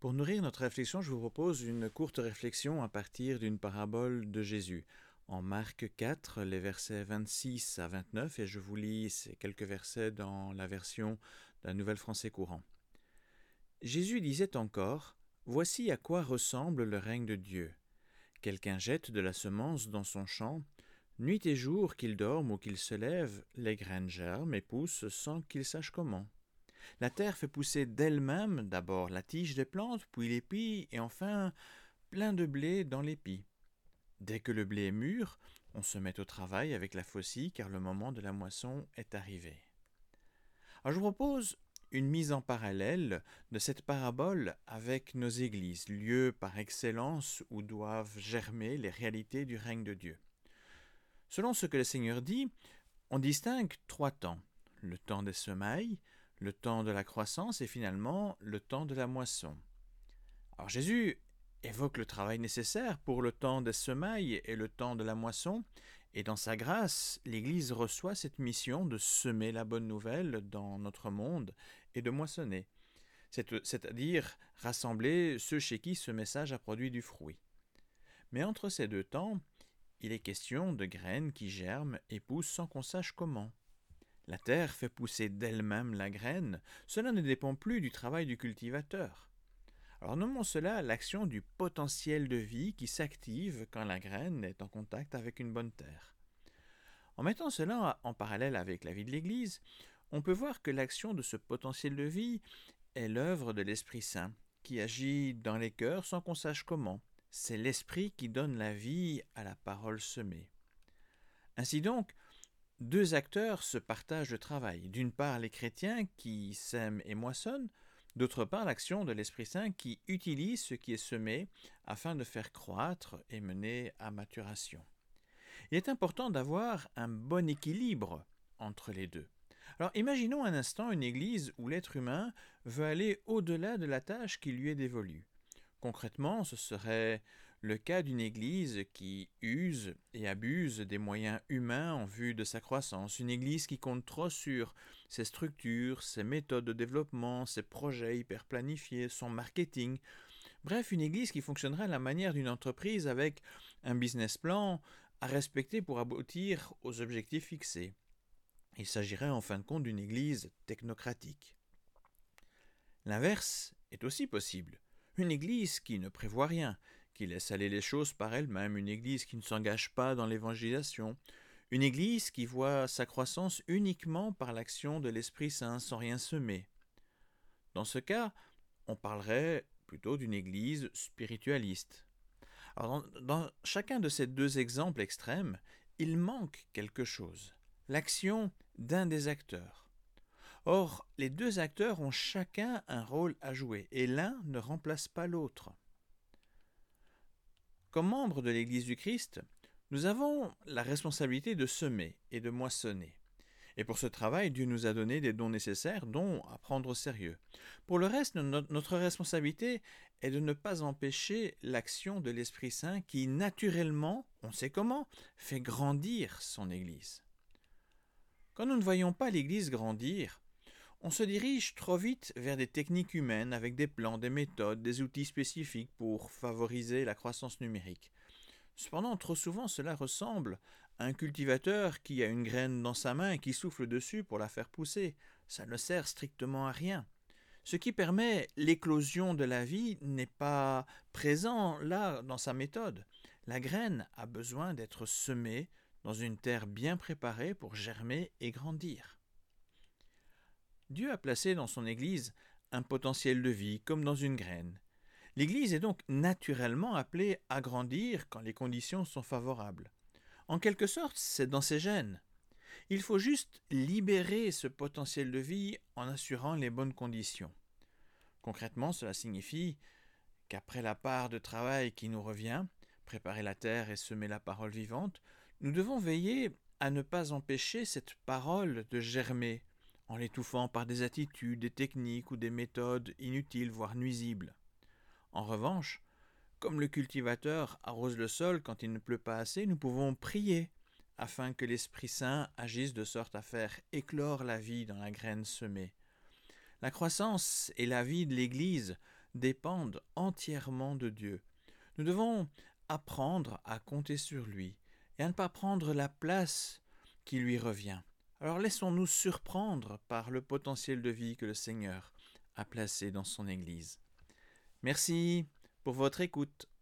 Pour nourrir notre réflexion, je vous propose une courte réflexion à partir d'une parabole de Jésus. En Marc 4, les versets 26 à 29, et je vous lis ces quelques versets dans la version d'un Nouvel Français courant. Jésus disait encore : « Voici à quoi ressemble le règne de Dieu. Quelqu'un jette de la semence dans son champ. Nuit et jour, qu'il dorme ou qu'il se lève, les graines germent et poussent sans qu'il sache comment. La terre fait pousser d'elle-même d'abord la tige des plantes, puis l'épi, et enfin plein de blé dans l'épi. Dès que le blé est mûr, on se met au travail avec la faucille, car le moment de la moisson est arrivé. » Alors je vous propose une mise en parallèle de cette parabole avec nos églises, lieux par excellence où doivent germer les réalités du règne de Dieu. Selon ce que le Seigneur dit, on distingue 3 temps: le temps des semailles, le temps de la croissance et finalement le temps de la moisson. Alors Jésus évoque le travail nécessaire pour le temps des semailles et le temps de la moisson, et dans sa grâce, l'Église reçoit cette mission de semer la bonne nouvelle dans notre monde et de moissonner, c'est-à-dire rassembler ceux chez qui ce message a produit du fruit. Mais entre ces 2 temps, il est question de graines qui germent et poussent sans qu'on sache comment. La terre fait pousser d'elle-même la graine, cela ne dépend plus du travail du cultivateur. Alors nommons cela l'action du potentiel de vie qui s'active quand la graine est en contact avec une bonne terre. En mettant cela en parallèle avec la vie de l'Église, on peut voir que l'action de ce potentiel de vie est l'œuvre de l'Esprit Saint, qui agit dans les cœurs sans qu'on sache comment. C'est l'Esprit qui donne la vie à la parole semée. Ainsi donc, 2 acteurs se partagent le travail. D'une part, les chrétiens qui sèment et moissonnent, d'autre part, l'action de l'Esprit Saint qui utilise ce qui est semé afin de faire croître et mener à maturation. Il est important d'avoir un bon équilibre entre les deux. Alors imaginons un instant une église où l'être humain veut aller au-delà de la tâche qui lui est dévolue. Concrètement, ce serait le cas d'une église qui use et abuse des moyens humains en vue de sa croissance, une église qui compte trop sur ses structures, ses méthodes de développement, ses projets hyper planifiés, son marketing. Bref, une église qui fonctionnerait à la manière d'une entreprise avec un business plan à respecter pour aboutir aux objectifs fixés. Il s'agirait en fin de compte d'une église technocratique. L'inverse est aussi possible. Une église qui ne prévoit rien, qui laisse aller les choses par elle-même, une église qui ne s'engage pas dans l'évangélisation, une église qui voit sa croissance uniquement par l'action de l'Esprit Saint sans rien semer. Dans ce cas, on parlerait plutôt d'une église spiritualiste. Alors, dans chacun de ces 2 exemples extrêmes, il manque quelque chose, l'action d'un des acteurs. Or, les 2 acteurs ont chacun un rôle à jouer, et l'un ne remplace pas l'autre. Comme membres de l'Église du Christ, nous avons la responsabilité de semer et de moissonner. Et pour ce travail, Dieu nous a donné des dons nécessaires, dont à prendre au sérieux. Pour le reste, notre responsabilité est de ne pas empêcher l'action de l'Esprit Saint qui, naturellement, on sait comment, fait grandir son Église. Quand nous ne voyons pas l'Église grandir, on se dirige trop vite vers des techniques humaines avec des plans, des méthodes, des outils spécifiques pour favoriser la croissance numérique. Cependant, trop souvent, cela ressemble à un cultivateur qui a une graine dans sa main et qui souffle dessus pour la faire pousser. Ça ne sert strictement à rien. Ce qui permet l'éclosion de la vie n'est pas présent là dans sa méthode. La graine a besoin d'être semée dans une terre bien préparée pour germer et grandir. Dieu a placé dans son Église un potentiel de vie comme dans une graine. L'Église est donc naturellement appelée à grandir quand les conditions sont favorables. En quelque sorte, c'est dans ses gènes. Il faut juste libérer ce potentiel de vie en assurant les bonnes conditions. Concrètement, cela signifie qu'après la part de travail qui nous revient, préparer la terre et semer la parole vivante, nous devons veiller à ne pas empêcher cette parole de germer, en l'étouffant par des attitudes, des techniques ou des méthodes inutiles, voire nuisibles. En revanche, comme le cultivateur arrose le sol quand il ne pleut pas assez, nous pouvons prier afin que l'Esprit Saint agisse de sorte à faire éclore la vie dans la graine semée. La croissance et la vie de l'Église dépendent entièrement de Dieu. Nous devons apprendre à compter sur lui et à ne pas prendre la place qui lui revient. Alors laissons-nous surprendre par le potentiel de vie que le Seigneur a placé dans son Église. Merci pour votre écoute.